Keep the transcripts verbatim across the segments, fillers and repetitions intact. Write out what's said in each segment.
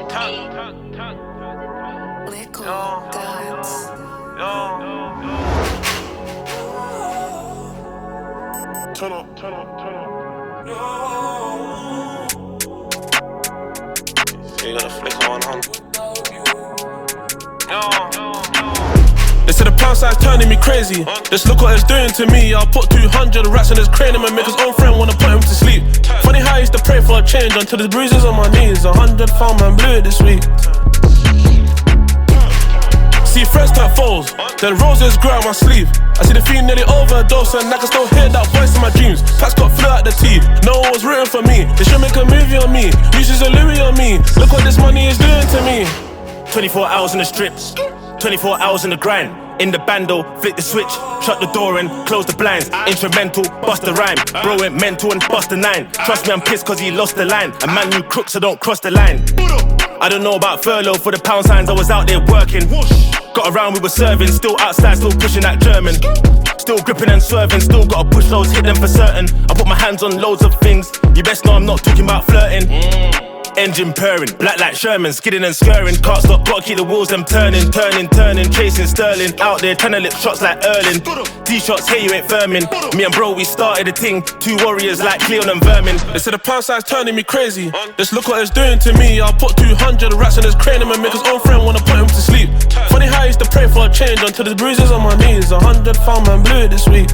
Liquid Dance. Turn up, turn up, turn up. So you got a flicker on, hun. They said the pound sign's turning me crazy. Just look what it's doing to me. I'll put two hundred rats in his cranium and make his own friend wanna put him to sleep. Funny how I used to pray for a change until there's bruises on my knees. A hundred found man blew it this week. See friends turn foes, then roses grow out my sleeve. I see the fiend nearly overdose and I can still hear that voice in my dreams. Pats got flew out the teeth, no one was rooting for me. They should make a movie on me, uses a Louis on me. Look what this money is doing to me. twenty-four hours in the strips, twenty-four hours in the grind. In the bando, flick the switch, shut the door and close the blinds. Instrumental, bust the rhyme. Bro went mental and bust the nine. Trust me, I'm pissed cause he lost the line. A man knew crooks, so don't cross the line. I don't know about furlough for the pound signs, I was out there working. Got around, we were serving, still outside, still pushing that German. Still gripping and swerving, still gotta push those, hit them for certain. I put my hands on loads of things, you best know I'm not talking about flirting. Engine purring, black like Sherman, skidding and scurrying. Can't stop, gotta keep the wheels them turning, turning, turning, chasing Sterling. Out there trying to lip shots like Erling. T-shots, hey you ain't firming. Me and bro, we started a thing. Two warriors like Cleon and Vermin. They said the pound sign's turning me crazy. Just look what it's doing to me. I'll put two hundred rats in his cranium and make his own friend wanna put him to sleep. Funny how I used to pray for a change until there's bruises on my knees. A hundred found man blew it this week.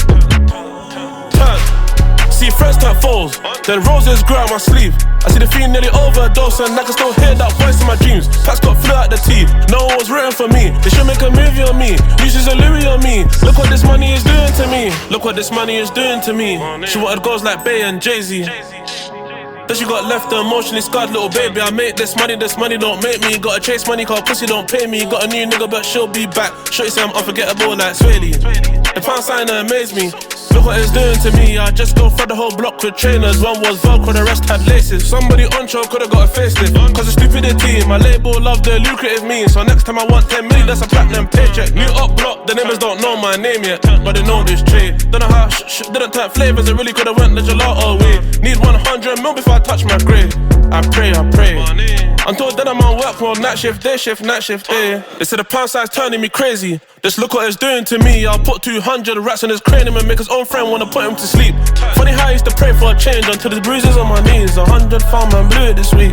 Turn. See friends turn foes, then roses grow out my sleeve. I see the fiend nearly overdose and I can still hear that voice in my dreams. Pats got flew out the teeth, no one was rooting for me. They should make a movie on me, uses a Louis on me. Look what this money is doing to me. Look what this money is doing to me. She wanted girls like Bey and Jay-Z. Then she got left emotionally scarred little baby. I make this money, this money don't make me. Gotta chase money cause pussy don't pay me. Got a new nigga but she'll be back. Shorty say I'm unforgettable like Swaley. The pound sign amazed me. Look what it's doing to me. I just go through the whole block with trainers. One was Velcro, the rest had laces. Somebody on show could've got a facelift cause of stupidity. My label love the lucrative means. So next time I want ten million, that's a platinum paycheck. New up block, the neighbors don't know my name yet, but they know this trade. Don't know how sh sh didn't type flavors. It really could've went the gelato way. Need one hundred mil before I touch my grave. I pray, I pray. Until then I'm on work for night shift, day shift, night shift, eh. They said the pound sign's turning me crazy. Just look what it's doing to me. I'll put two hundred rats in his cranium and make his own friend wanna put him to sleep. Funny how I used to pray for a change until there's bruises on my knees. A hundred found man blew it this week.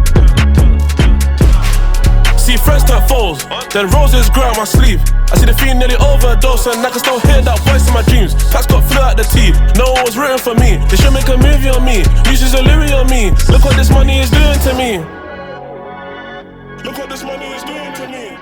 See friends turn foes, then roses grow out my sleeve. I see the fiend nearly overdose and I can still hear that voice in my dreams. Pats got flew out the teeth, no one was rooting for me. They should make a movie on me, uses a Louis on me. Look what this money is doing to me. Look what this money is doing to me.